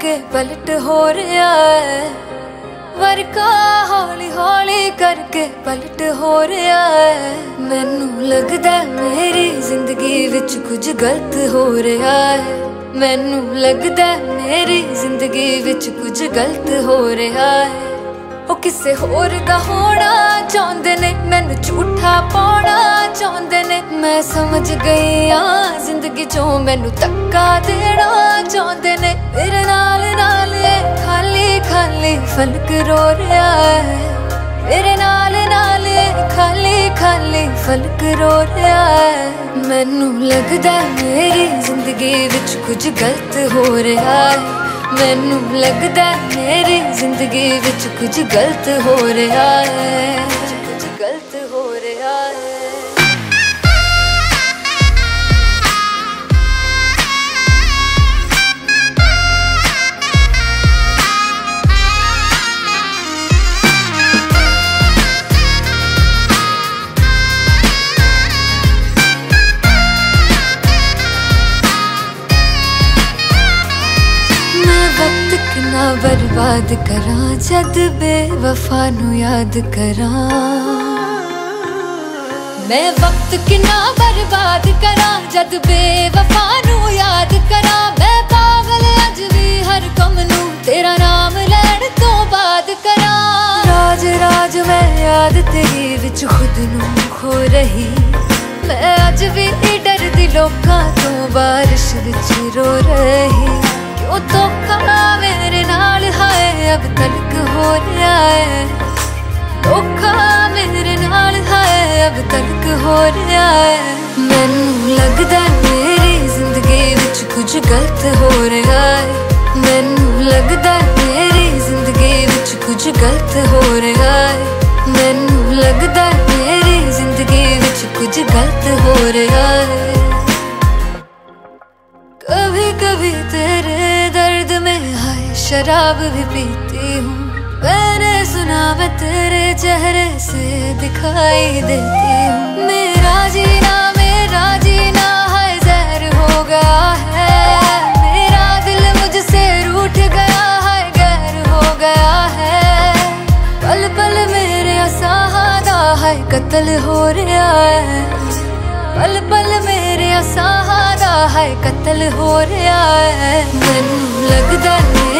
करके पलट हो रहा है, वर्का हौली हौली करके पलट हो रहा है। मैनू लगदा मेरी जिंदगी विच कुछ गलत हो रहा है, मैनू लगदा मेरी जिंदगी विच कुछ गलत हो रहा है। ओ किसे होर दा होना चाहुंदे ने, मैनू झूठा पाना चाहुंदे ने। मैं समझ गई हाँ जिंदगी चों मैनू धक्का देना चाहुंदे ने। मेरे नाल नाल खाली खाली फलक रो रहा है, मेरे नाल नाल खाली खाली फलक रो रहा है। मैनू लगदा मेरी जिंदगी विच कुछ गलत हो रहा है, मैनू लगदा मेरी जिंदगी विच कुछ गलत हो रहा है, कुछ गलत हो रहा है। वक्त कितना बर्बाद करा जद बेवफा नू याद करा। मैं वक्त कितना बर्बाद करा जद बेवफा नू याद करा। मैं पागल अज भी हर कम नू तेरा नाम लैण तो बाद करा। राज राज मैं याद तेरी विच खुद नू खो रही, मैं अज भी डरदी लोकां तो बारिश विच रो रही। क्यों धोखा मेरे नाल हाय अब तलक हो रहा है, धोखा मेरे नाल हाय अब तलक हो रहा है। मैनू लगदा मेरी जिंदगी विच कुछ गलत हो रहा है, मैनू लगदा मेरी जिंदगी विच कुछ गलत हो रहा है। मैनू लगदा मेरी जिंदगी विच कुछ गलत हो रहा है। कभी कभी तेरे दर्द में हाय शराब भी पीती हूँ, मैंने सुना मैं तेरे चेहरे से दिखाई देती हूँ। मेरा जीना हाय जहर हो गया है, मेरा दिल मुझसे रूठ गया है, गैर हो गया है। पल पल मेरे साहदा है कत्ल हो रहा है, पल पल मेरे साहदा है कत्ल हो रहा है। मैनू लगदा